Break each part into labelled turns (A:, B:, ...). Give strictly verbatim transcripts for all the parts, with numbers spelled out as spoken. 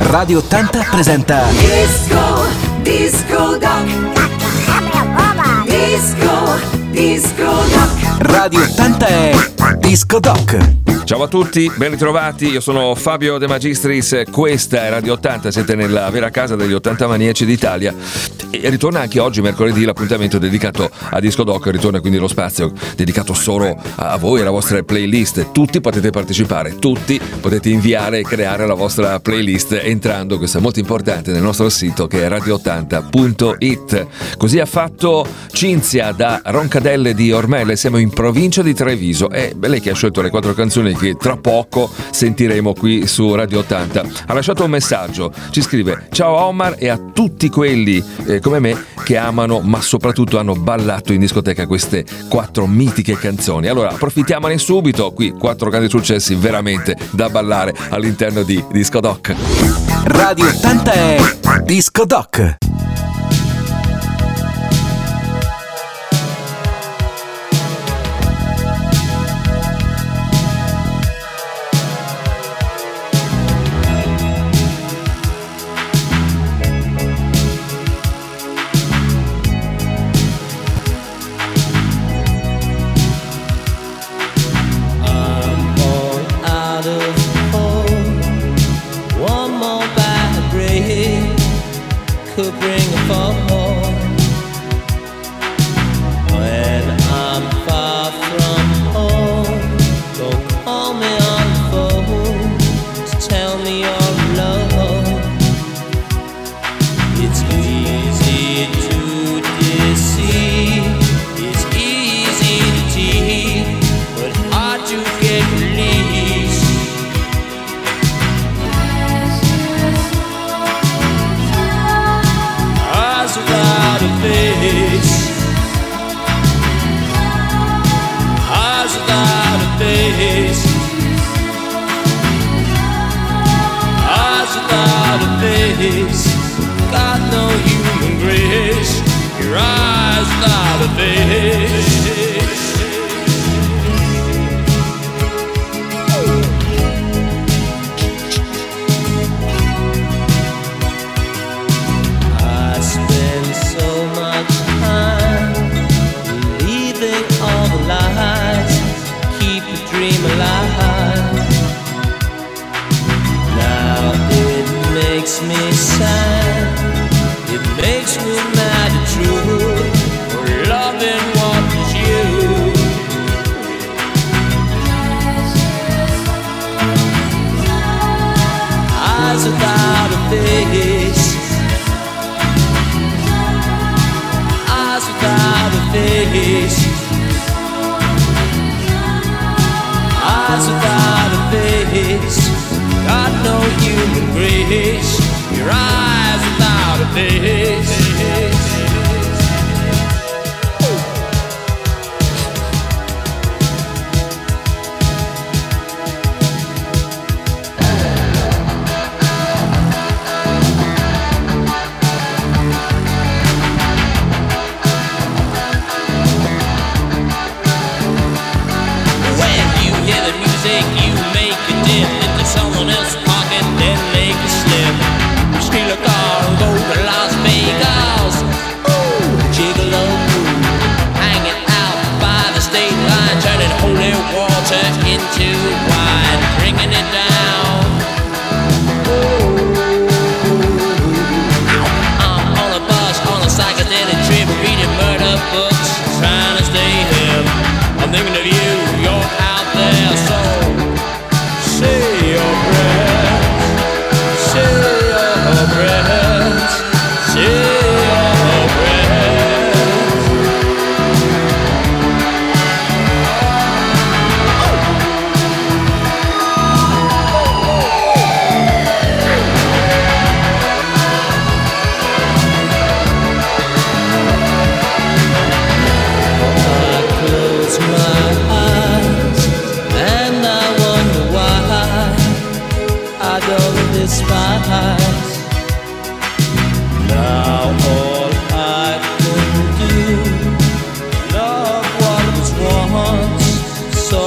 A: Radio ottanta presenta
B: Disco, Disco Doc. Disco, Disco Doc.
A: Radio ottanta è Disco Doc.
C: Ciao a tutti, ben ritrovati, io sono Fabio De Magistris, questa è Radio ottanta, siete nella vera casa degli ottanta maniaci d'Italia e ritorna anche oggi, mercoledì, l'appuntamento dedicato a Disco Doc, ritorna quindi lo spazio dedicato solo a voi e alla vostra playlist. Tutti potete partecipare, tutti potete inviare e creare la vostra playlist entrando, questo è molto importante, nel nostro sito che è radio ottanta punto it. Così ha fatto Cinzia da Roncadelle di Ormelle, siamo in provincia di Treviso e lei che ha scelto le quattro canzoni che tra poco sentiremo qui su Radio ottanta. Ha lasciato un messaggio, ci scrive: ciao a Omar e a tutti quelli eh, come me che amano ma soprattutto hanno ballato in discoteca queste quattro mitiche canzoni. Allora approfittiamone subito, qui quattro grandi successi veramente da ballare all'interno di Disco Doc.
A: Radio ottanta è Disco Doc.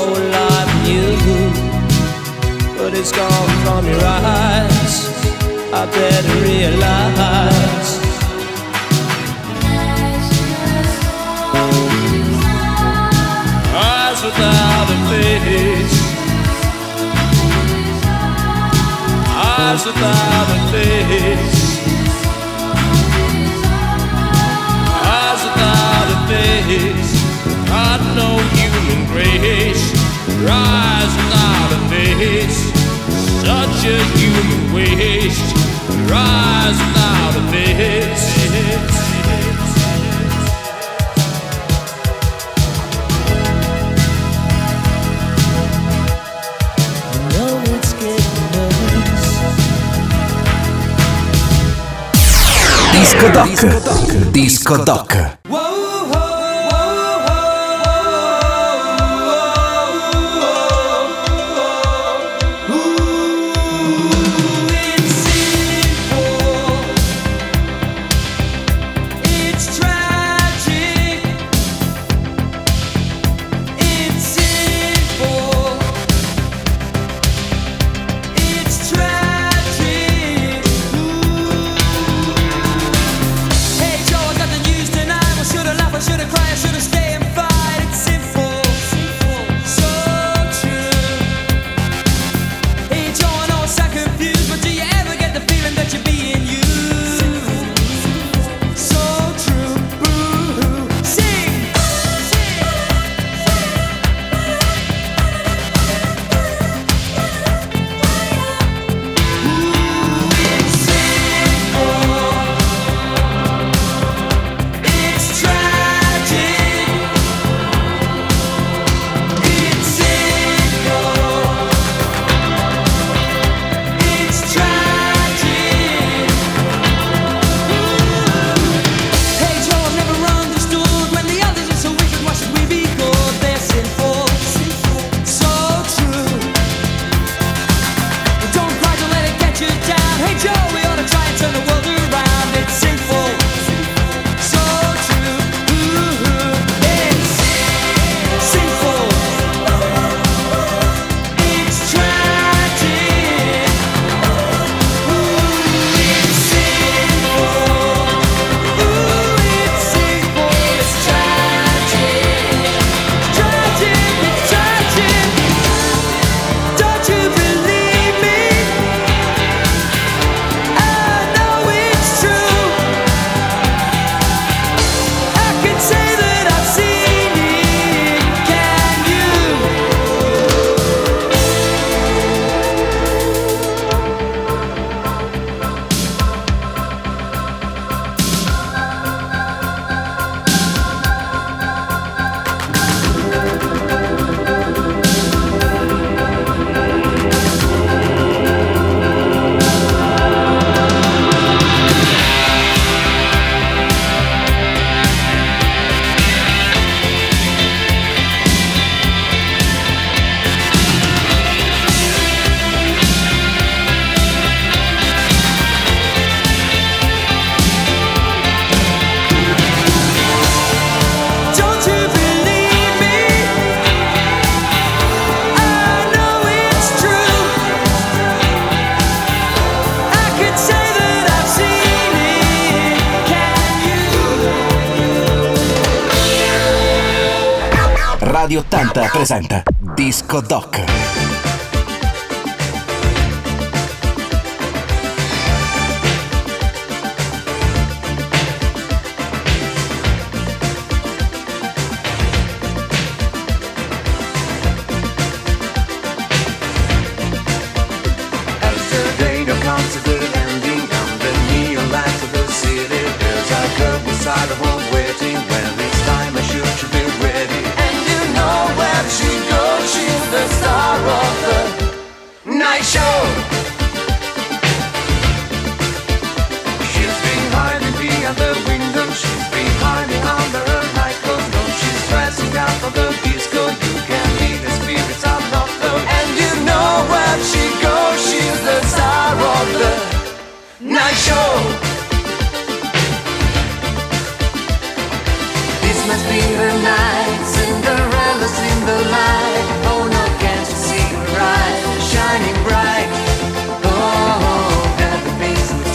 D: it's gone from your eyes. better realize. Eyes without a face, eyes without a face, eyes without a face. Got no human grace. Eyes without a face, such a human waste. Eyes without a face.
A: Disco Doc. Disco Doc. Radio ottanta presenta Disco Doc.
B: Shining bright, oh, got the bass in the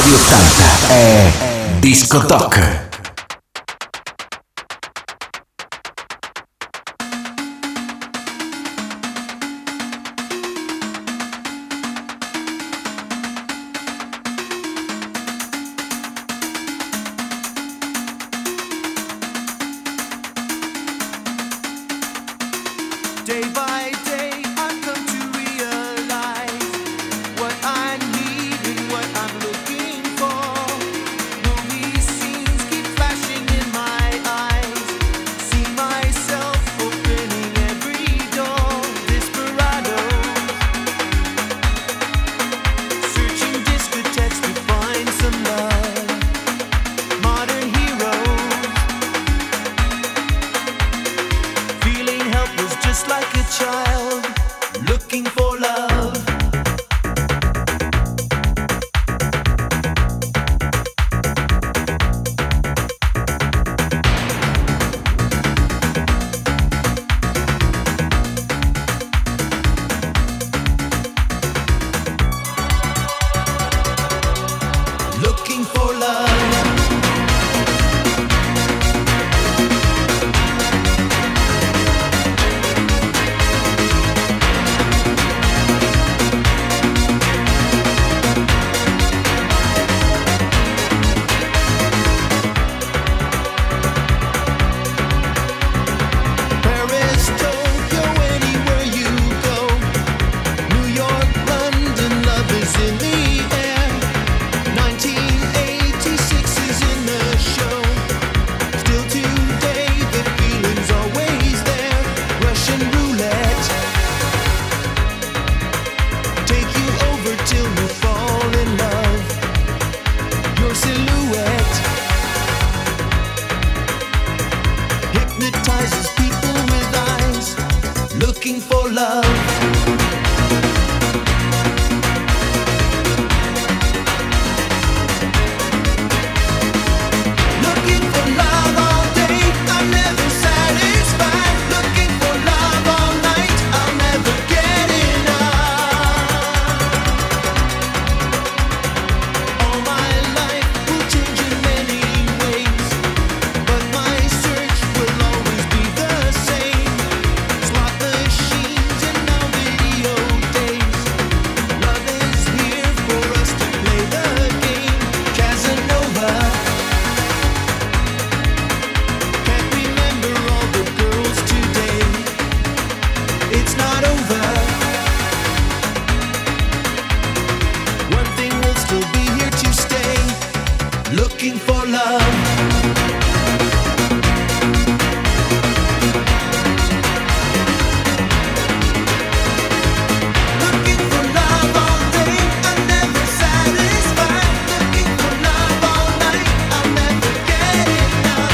A: Radio ottanta è Disco Doc.
E: Day by day, I've come to realize what I need and what I'm looking for. Movie scenes keep flashing in my eyes. See myself opening every door. Desperado, searching discotheques to find some love. Modern heroes, feeling helpless just like a child, looking for love. Looking for love. Paris, Tokyo, anywhere you go. New York, London, love is in the air. nineteen eighty-six is in the show. Still today, the feeling's always there. Russian roulette, take you over till you fall in love. Your silhouette hypnotizes people with eyes looking for love. Looking for love all day, I'm never satisfied. Looking for love all night, I'll never get enough. All my life will change in many ways, but my search will always be the same. Slot machines and now video days. Love is here for us to play the game. Casanova, can't remember all the girls today. It's not over. One thing will still be here to stay. Looking for love. Looking for love all day, I'm never satisfied. Looking for love all night, I'll never get enough.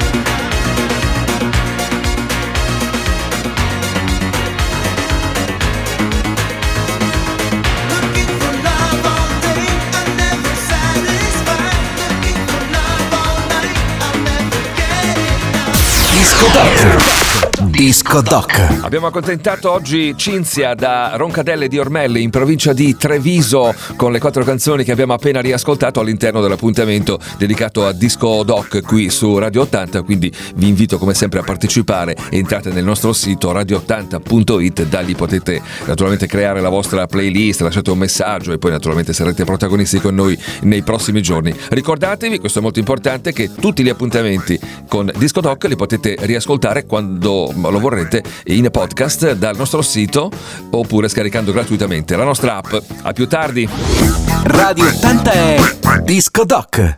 E: Looking for love all day, I'm never satisfied. Looking for love all night, I'll never get enough.
A: Disco Doc. Disco Doc.
C: Abbiamo accontentato oggi Cinzia da Roncadelle di Ormelle in provincia di Treviso con le quattro canzoni che abbiamo appena riascoltato all'interno dell'appuntamento dedicato a Disco Doc qui su Radio ottanta, quindi vi invito come sempre a partecipare. Entrate nel nostro sito radio ottanta punto it, da lì potete naturalmente creare la vostra playlist, lasciate un messaggio e poi naturalmente sarete protagonisti con noi nei prossimi giorni. Ricordatevi, questo è molto importante, che tutti gli appuntamenti con Disco Doc li potete riascoltare quando lo vorrete in podcast dal nostro sito oppure scaricando gratuitamente la nostra app. A più tardi.
A: Radio ottanta è Disco Doc.